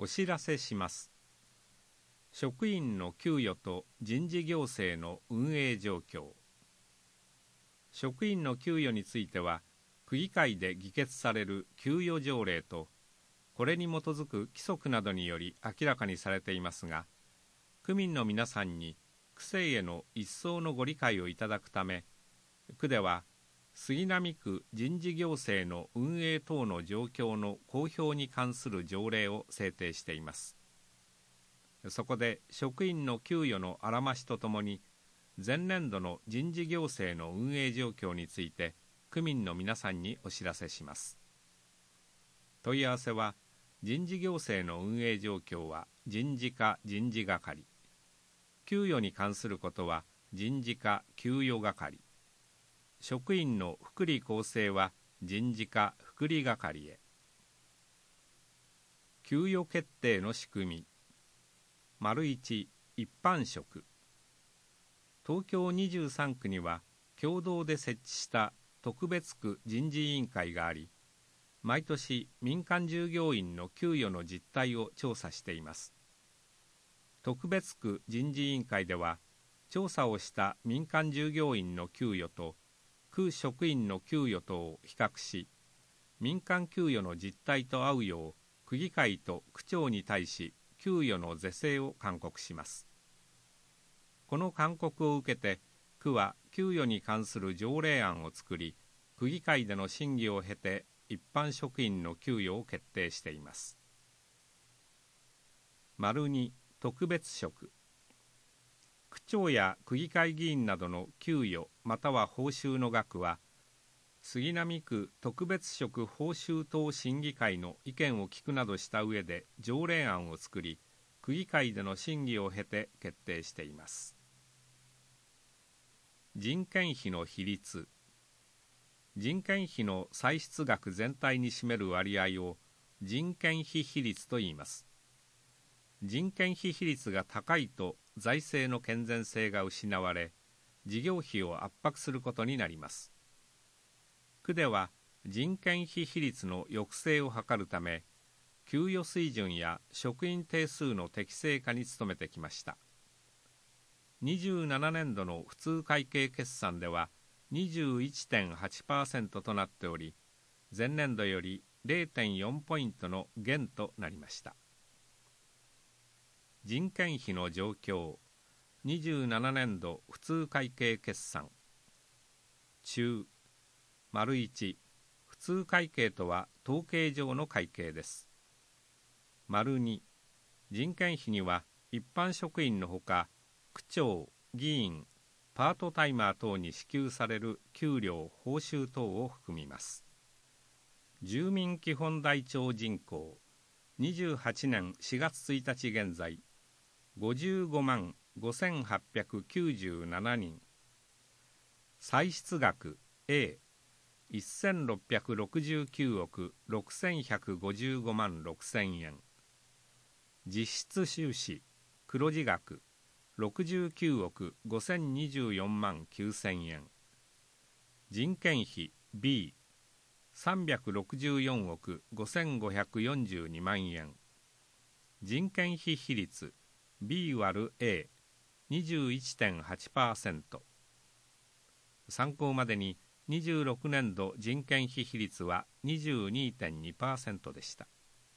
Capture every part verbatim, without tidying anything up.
お知らせします。職員の給与と人事行政の運営状況。職員の給与については、区議会で議決される給与条例と、これに基づく規則などにより明らかにされていますが、区民の皆さんに区政への一層のご理解をいただくため、区では杉並区人事行政の運営等の状況の公表に関する条例を制定しています。そこで職員の給与のあらましとともに、前年度の人事行政の運営状況について区民の皆さんにお知らせします。問い合わせは、人事行政の運営状況は人事課人事係、給与に関することは人事課給与係、職員の福利厚生は人事課福利係へ。給与決定の仕組み。丸いち、一般職。東京にじゅうさん区には共同で設置した特別区人事委員会があり、毎年民間従業員の給与の実態を調査しています。特別区人事委員会では、調査をした民間従業員の給与と区職員の給与とを比較し、民間給与の実態と合うよう区議会と区長に対し給与の是正を勧告します。この勧告を受けて、区は給与に関する条例案を作り、区議会での審議を経て一般職員の給与を決定しています。丸に、特別職。区長や区議会議員などの給与または報酬の額は、杉並区特別職報酬等審議会の意見を聞くなどした上で条例案を作り、区議会での審議を経て決定しています。人件費の比率。人件費の歳出額全体に占める割合を人件費比率と言います。人件費比率が高いと財政の健全性が失われ、事業費を圧迫することになります。区では人件費比率の抑制を図るため、給与水準や職員定数の適正化に努めてきました。にじゅうななねんどの普通会計決算では にじゅういってんはちパーセント となっており、前年度より れいてんよん ポイントの減となりました。人件費の状況。にじゅうななねんど普通会計決算。中。丸いち、普通会計とは統計上の会計です。丸に、人件費には一般職員のほか、区長、議員、パートタイマー等に支給される給料・報酬等を含みます。住民基本台帳人口、にじゅうはちねんしがつついたち現在、ごじゅうごまんごせんはっぴゃくきゅうじゅうななにん。歳出額 A、せんろっぴゃくろくじゅうきゅうおくろくせんひゃくごじゅうごまんろくせんえん。実質収支黒字額ろくじゅうきゅうおくごせんにじゅうよんまんきゅうせんえん。人件費 B、さんびゃくろくじゅうよんおくごせんごひゃくよんじゅうにまんえん。人件費比率 B 割る A、にじゅういってんはちパーセント。参考までににじゅうろくねんど人件費比率は にじゅうにてんにパーセント でした。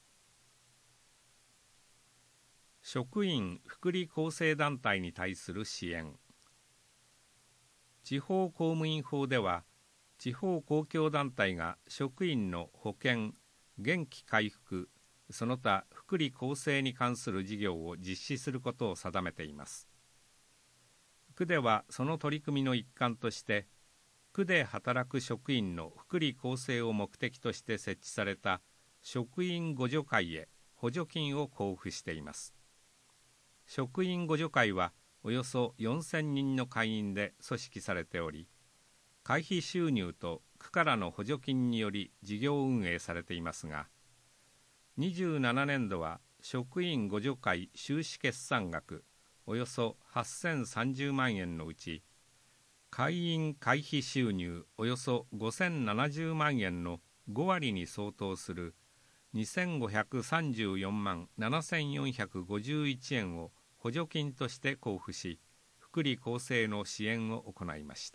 職員福利厚生団体に対する支援。地方公務員法では、地方公共団体が職員の保険、元気回復、その他福利厚生に関する事業を実施することを定めています。区ではその取り組みの一環として、区で働く職員の福利厚生を目的として設置された職員互助会へ補助金を交付しています。職員互助会はおよそよんせんにんの会員で組織されており、会費収入と区からの補助金により事業運営されていますが、にじゅうななねんどは職員互助会収支決算額およそはっせんさんじゅうまんえんのうち、会員会費収入およそごせんななじゅうまんえんのごわりに相当するにせんごひゃくさんじゅうよんまんななせんよんひゃくごじゅういちえんを補助金として交付し、福利厚生の支援を行いました。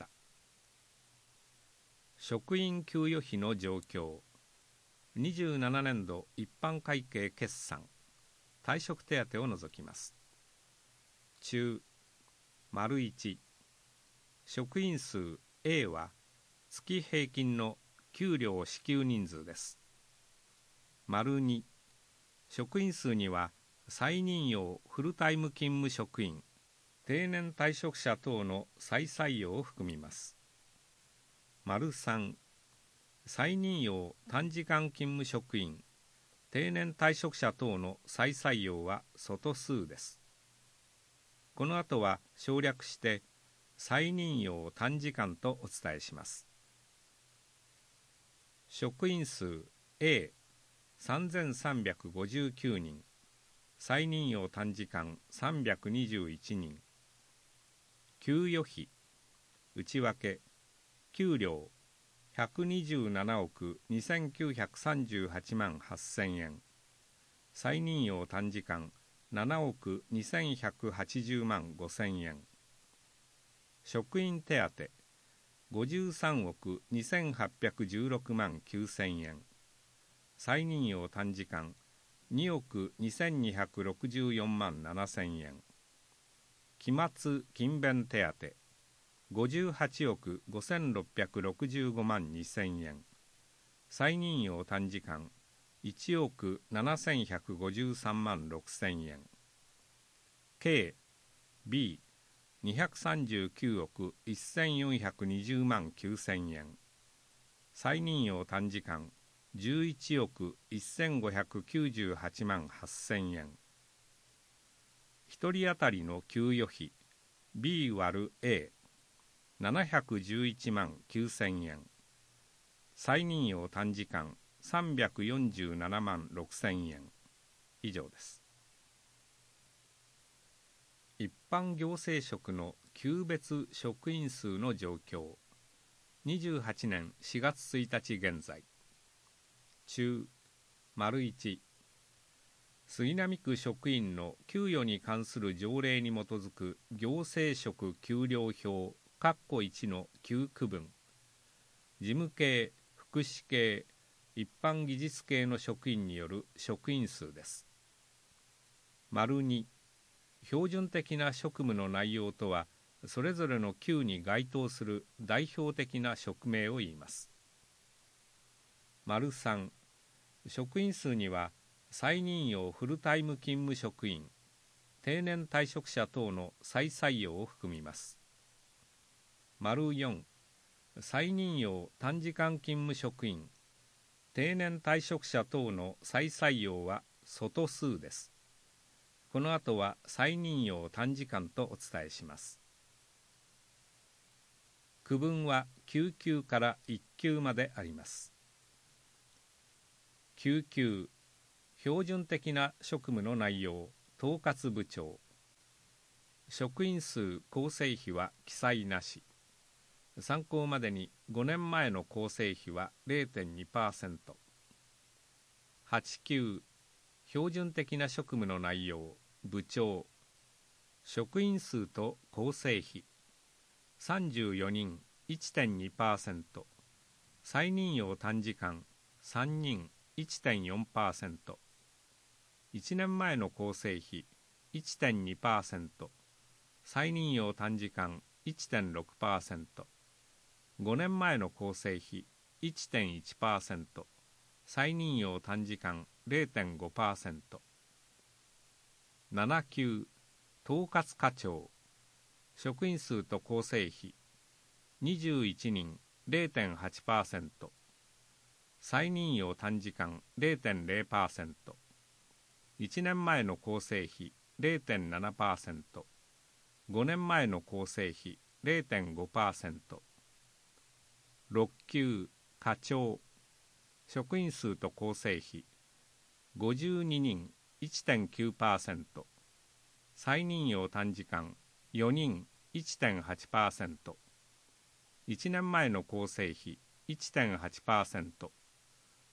職員給与費の状況。にじゅうななねんど一般会計決算、退職手当を除きます。中、丸いち、職員数 A は月平均の給料支給人数です。丸に、職員数には再任用フルタイム勤務職員、定年退職者等の再採用を含みます。丸さん、再任用短時間勤務職員、定年退職者等の再採用は外数です。この後は省略して再任用短時間とお伝えします。職員数 Aさんぜんさんびゃくごじゅうきゅうにん、再任用短時間さんびゃくにじゅういちにん。給与費内訳給料ひゃくにじゅうななおくにせんきゅうひゃくさんじゅうはちまんはっせんえん、再任用短時間ななおくにせんひゃくはちじゅうまんごせんえん、職員手当ごじゅうさんおくにせんはっぴゃくじゅうろくまんきゅうせんえん、再任用短時間におくにせんにひゃくろくじゅうよんまんななせんえん、期末勤勉手当ごじゅうはちおくごせんろっぴゃくろくじゅうごまんにせんえん、再任用短時間いちおくななせんひゃくごじゅうさんまんろくせんえん、計 Bにひゃくさんじゅうきゅうおくせんよんひゃくにじゅうまんきゅうせんえん、再任用短時間じゅういちおくせんごひゃくきゅうじゅうはちまんはっせんえん、ひとり当たりの給与費 ビーわるエーななひゃくじゅういちまんきゅうせんえん、再任用短時間さんびゃくよんじゅうななまんろくせんえん。以上です。一般行政職の級別職員数の状況。にじゅうはちねんしがつついたち現在。中、丸いち、杉並区職員の給与に関する条例に基づく行政職給料表括弧いちのきゅう区分、事務系、福祉系、一般技術系の職員による職員数です。丸に、標準的な職務の内容とは、それぞれの級に該当する代表的な職名を言います。丸さん、職員数には、再任用フルタイム勤務職員、定年退職者等の再採用を含みます。丸よん、再任用短時間勤務職員、定年退職者等の再採用は外数です。この後は再任用短時間とお伝えします。区分はきゅう級からいっ級まであります。きゅう級、標準的な職務の内容、統括部長。職員数構成比は記載なし。参考までにごねんまえの構成比は れいてんにパーセント。はち級、標準的な職務の内容、部長。職員数と構成比。さんじゅうよにん、いってんにパーセント。再任用短時間、さんにん、いってんよんパーセント。いちねんまえの構成比 いってんにパーセント、再任用短時間 いってんろくパーセント、ごねんまえの構成比 いってんいちパーセント、再任用短時間 れいてんごパーセント。なな級、統括課長。職員数と構成比にじゅういちにん れいてんはちパーセント、再任用短時間 れいてんれいパーセント、いちねんまえの構成比 れいてんななパーセント、ごねんまえの構成比 れいてんごパーセント。ろっ級、課長。職員数と構成比ごじゅうににん いってんきゅうパーセント、再任用短時間よにん いってんはちパーセント、いちねんまえの構成比 いってんはちパーセント、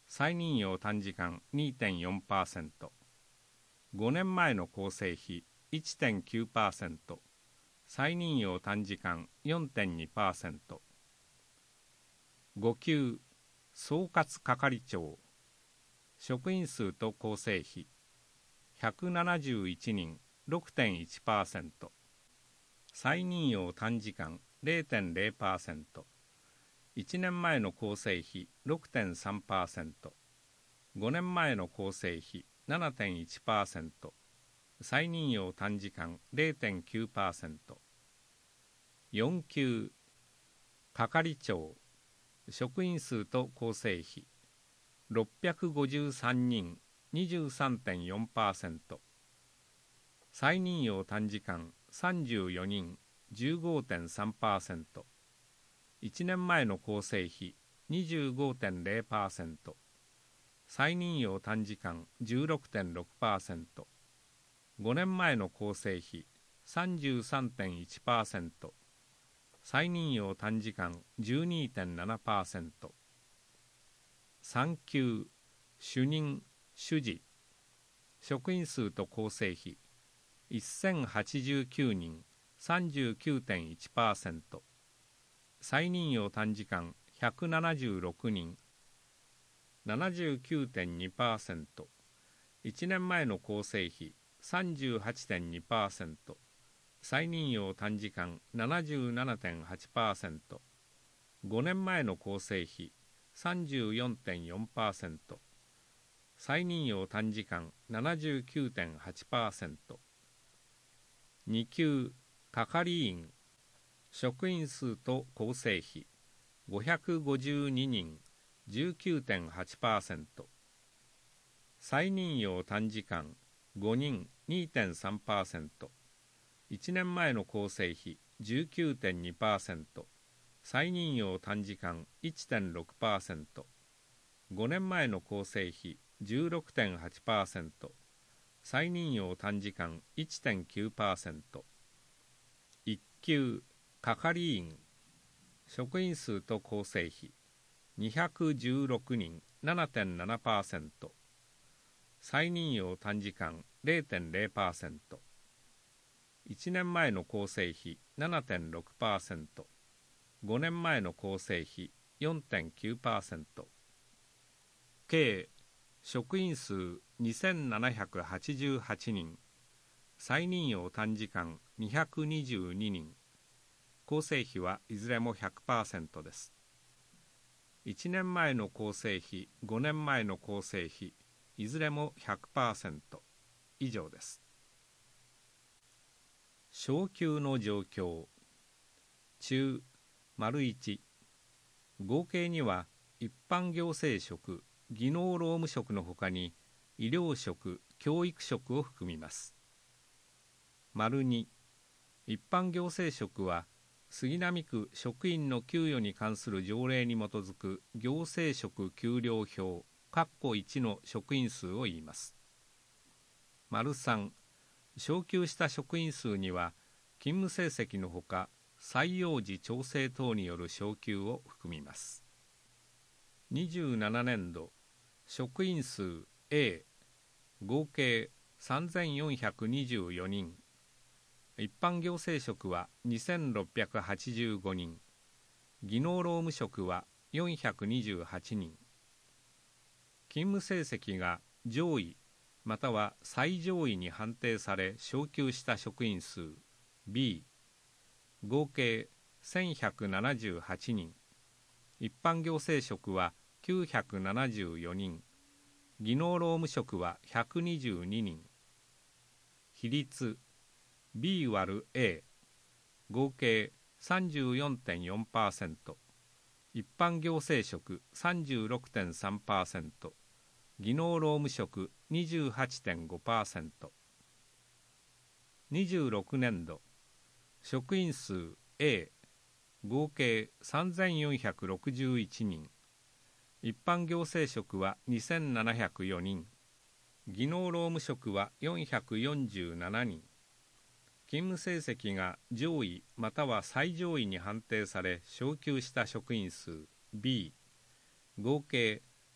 再任用短時間 にてんよんパーセント、ごねんまえの構成比 いってんきゅうパーセント、再任用短時間 よんてんにパーセント。ご級総括係長、職員数と構成比ひゃくななじゅういちにん ろくてんいちパーセント、再任用短時間 れいてんれいパーセント、いちねんまえの構成比 ろくてんさんパーセント、ごねんまえの構成比 ななてんいちパーセント、再任用短時間 れいてんきゅうパーセント。よん級係長、職員数と構成比ろっぴゃくごじゅうさんにん にじゅうさんてんよんパーセント、再任用短時間さんじゅうよにん じゅうごてんさんパーセント、いちねんまえの構成比 にじゅうごてんれいパーセント、再任用短時間 じゅうろくてんろくパーセント、ごねんまえの構成比 さんじゅうさんてんいちパーセント、再任用短時間 じゅうにてんななパーセント。さん級主任主事、職員数と構成比せんはちじゅうきゅうにん さんじゅうきゅうてんいちパーセント、再任用短時間ひゃくななじゅうろくにん ななじゅうきゅうてんにパーセント、いちねんまえの構成比 さんじゅうはちてんにパーセント、再任用短時間 ななじゅうななてんはちパーセント、ごねんまえの構成比 さんじゅうよんてんよんパーセント、再任用短時間 ななじゅうきゅうてんはちパーセント。に級係員、職員数と構成比ごひゃくごじゅうににん じゅうきゅうてんはちパーセント、再任用短時間ごにん にてんさんパーセント、いちねんまえの構成比 じゅうきゅうてんにパーセント、再任用短時間 いってんろくパーセント、ごねんまえの構成比 じゅうろくてんはちパーセント、再任用短時間 いってんきゅうパーセント。いっ級係員、職員数と構成比にひゃくじゅうろくにん ななてんななパーセント、再任用短時間 れいてんれいパーセント、いちねんまえの構成比 ななてんろくパーセント、ごねんまえの構成比 よんてんきゅうパーセント。計職員数にせんななひゃくはちじゅうはちにん、再任用短時間にひゃくにじゅうににん、構成比はいずれも ひゃくパーセント です。いちねんまえの構成比、ごねんまえの構成比、いずれも ひゃくパーセント 以上です。昇給の状況。中、丸いち、合計には一般行政職、技能労務職のほかに医療職、教育職を含みます。丸に、一般行政職は杉並区職員の給与に関する条例に基づく行政職給料表括弧いちの職員数を言います。丸さん、昇給した職員数には勤務成績のほか採用時調整等による昇給を含みます。にじゅうななねんど職員数 A 合計さんぜんよんひゃくにじゅうよにん、一般行政職はにせんろっぴゃくはちじゅうごにん、技能労務職はよんひゃくにじゅうはちにん、勤務成績が上位または最上位に判定され昇給した職員数 B 合計せんひゃくななじゅうはちにん、一般行政職はきゅうひゃくななじゅうよにん、技能労務職はひゃくにじゅうににん、比率 ビーわるエー 合計 さんじゅうよんてんよんパーセント、一般行政職 さんじゅうろくてんさんパーセント、技能労務職 にじゅうはちてんごパーセント。にじゅうろくねんど職員数 A 合計さんぜんよんひゃくろくじゅういちにん、一般行政職はにせんななひゃくよにん、技能労務職はよんひゃくよんじゅうななにん、勤務成績が上位または最上位に判定され昇給した職員数 B 合計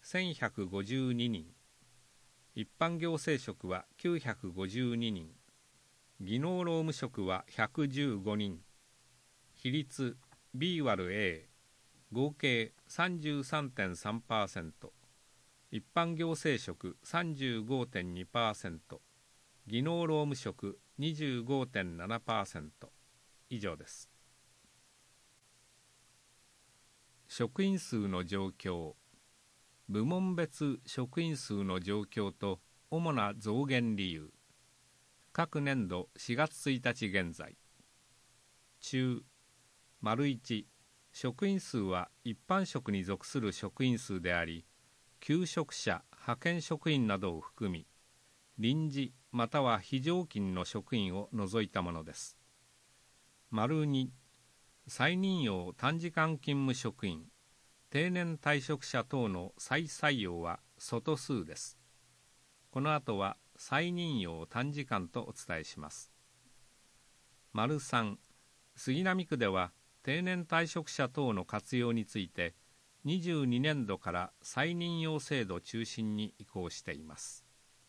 せんひゃくごじゅうににん、一般行政職はきゅうひゃくごじゅうににん、技能労務職はひゃくじゅうごにん、比率 ビーわるエー、合計 さんじゅうさんてんさんパーセント、一般行政職 さんじゅうごてんにパーセント、技能労務職 にじゅうごてんななパーセント、以上です。職員数の状況、部門別職員数の状況と主な増減理由、各年度しがつついたち現在。中、丸いち、職員数は一般職に属する職員数であり、求職者、派遣職員などを含み、臨時または非常勤の職員を除いたものです。丸に、再任用短時間勤務職員、定年退職者等の再採用は外数です。この後は再任用短時間とお伝えします。丸さん、杉並区では定年退職者等の活用について、にじゅうにねんどから再任用制度中心に移行しています。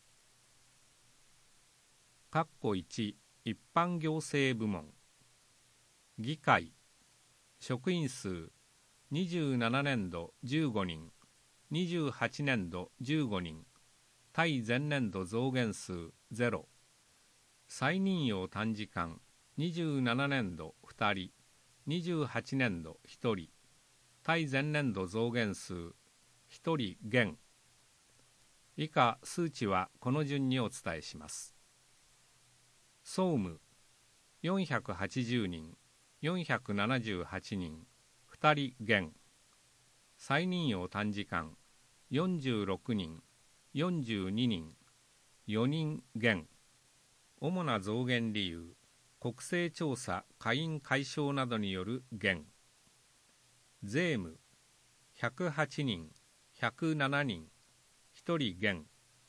括弧いち、一般行政部門。議会、職員数、にじゅうななねんどじゅうごにん、にじゅうはちねんどじゅうごにん、対前年度増減数ゼロ、再任用短時間、にじゅうななねんどふたり、にじゅうはちねんどひとり、対前年度増減数ひとり減。以下数値はこの順にお伝えします。総務よんひゃくはちじゅうにん、よんひゃくななじゅうはちにん、ふたり減。再任用短時間よんじゅうろくにん、よんじゅうににん、よにん減。主な増減理由、国勢調査会員解消などによる減。税務ひゃくはちにん、ひゃくななにん、ひとり減。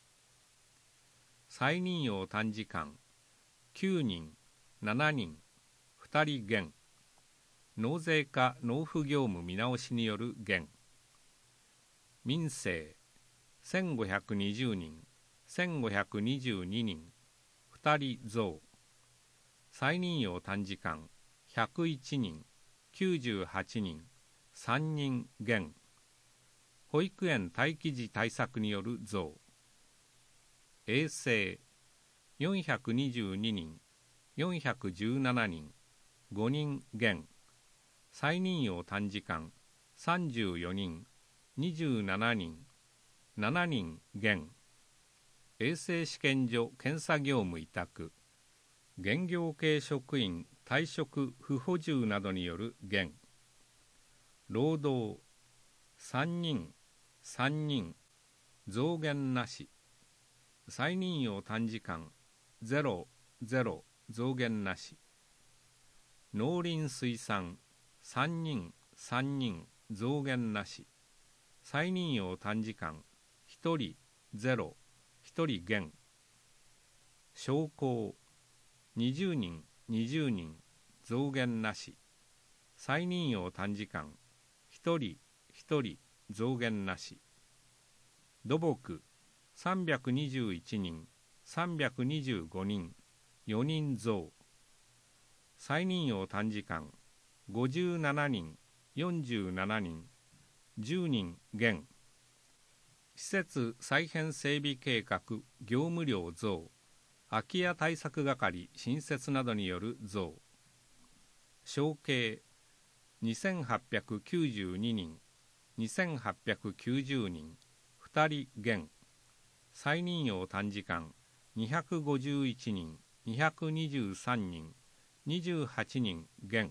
再任用短時間きゅうにん、ななにん、ふたり減。納税課納付業務見直しによる減。民政せんごひゃくにじゅうにん、せんごひゃくにじゅうににん、ふたり増。再任用短時間ひゃくいちにん、きゅうじゅうはちにん、さんにん減。保育園待機児対策による増。衛生よんひゃくにじゅうににん、よんひゃくじゅうななにん、ごにん減。再任用短時間さんじゅうよにん、にじゅうななにん、ななにん減。衛生試験所検査業務委託、現業系職員退職不補充などによる減。労働さんにん、さんにん、増減なし。再任用短時間ゼロ、ゼロ、増減なし。農林水産さんにん、さんにん、増減なし。再任用短時間ひとり、ゼロ、ひとり減。商工にじゅうにん、にじゅうにん、増減なし。再任用短時間ひとり、ひとり、増減なし。土木さんびゃくにじゅういちにん、さんびゃくにじゅうごにん、よにん増。再任用短時間ごじゅうななにん、よんじゅうななにん、じゅうにん減。施設再編整備計画業務量増、空き家対策係新設などによる増。承継にせんはっぴゃくきゅうじゅうににん、にせんはっぴゃくきゅうじゅうにん、ふたり減。再任用短時間にひゃくごじゅういちにん、にひゃくにじゅうさんにん、にじゅうはちにん減。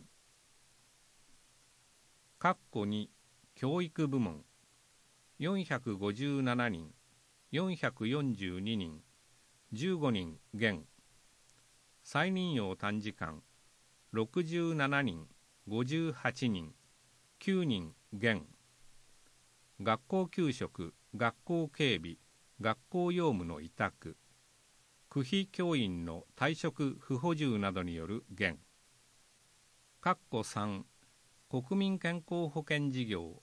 括弧に教育部門よんひゃくごじゅうななにん、よんひゃくよんじゅうににん、じゅうごにん減。再任用短時間ろくじゅうななにん、ごじゅうはちにん、きゅうにん減。学校給食、学校警備、学校用務の委託、区費教員の退職不補充などによる減。括弧さん、国民健康保険事業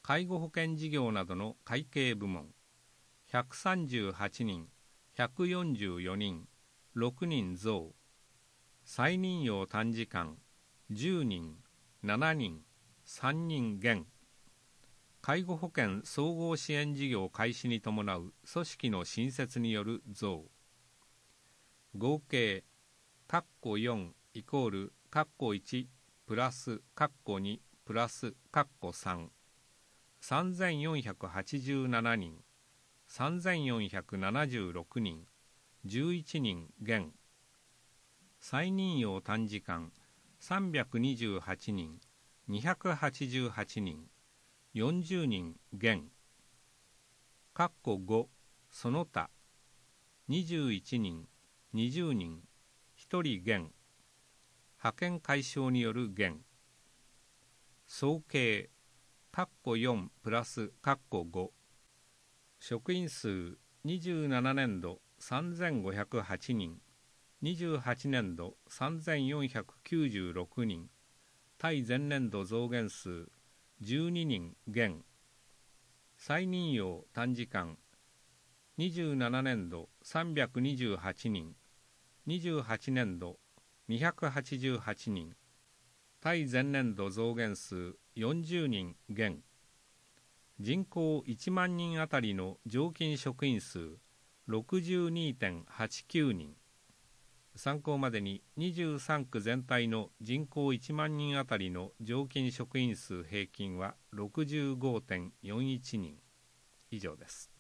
介護保険事業などの会計部門ひゃくさんじゅうはちにん、ひゃくよんじゅうよにん、ろくにん増。再任用短時間じゅうにん、ななにん、さんにん減。介護保険総合支援事業開始に伴う組織の新設による増。合計括弧よんイコール括弧いちプラス括弧にプラス括弧さん、さんぜんよんひゃくはちじゅうななにん、さんぜんよんひゃくななじゅうろくにん、じゅういちにん減。再任用短時間さんびゃくにじゅうはちにん、にひゃくはちじゅうはちにん、よんじゅうにん減。括弧ごその他にじゅういちにん、にじゅうにん、ひとり減。派遣解消による減。総計括弧よんプラス括弧ご。職員数にじゅうななねんどさんぜんごひゃくはちにん、にじゅうはちねんどさんぜんよんひゃくきゅうじゅうろくにん、対前年度増減数じゅうににん減。再任用短時間にじゅうななねんどさんびゃくにじゅうはちにん、にじゅうはちねんどにひゃくはちじゅうはちにん、対前年度増減数よんじゅうにん減。人口いちまんにんあたりの常勤職員数 ろくじゅうにてんはちきゅうにん。参考までににじゅうさんく全体の人口いちまんにんあたりの常勤職員数平均は ろくじゅうごてんよんいちにん以上です。